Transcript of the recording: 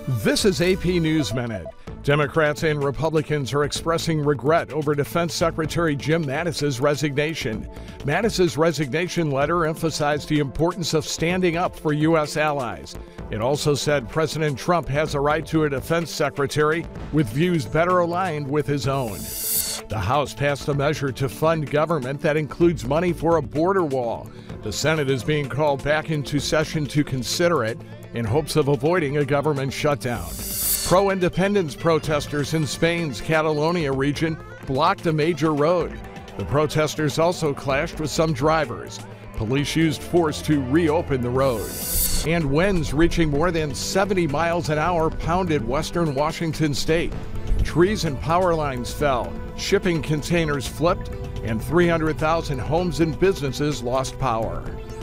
This is AP News Minute. Democrats and Republicans are expressing regret over Defense Secretary Jim Mattis's resignation. Mattis's resignation letter emphasized the importance of standing up for U.S. allies. It also said President Trump has a right to a defense secretary with views better aligned with his own. The House passed a measure to fund government that includes money for a border wall. The Senate is being called back into session to consider it in hopes of avoiding a government shutdown. Pro-independence protesters in Spain's Catalonia region blocked a major road. The protesters also clashed with some drivers. Police used force to reopen the road. And winds reaching more than 70 miles an hour pounded western Washington state. Trees and power lines fell, shipping containers flipped, and 300,000 homes and businesses lost power.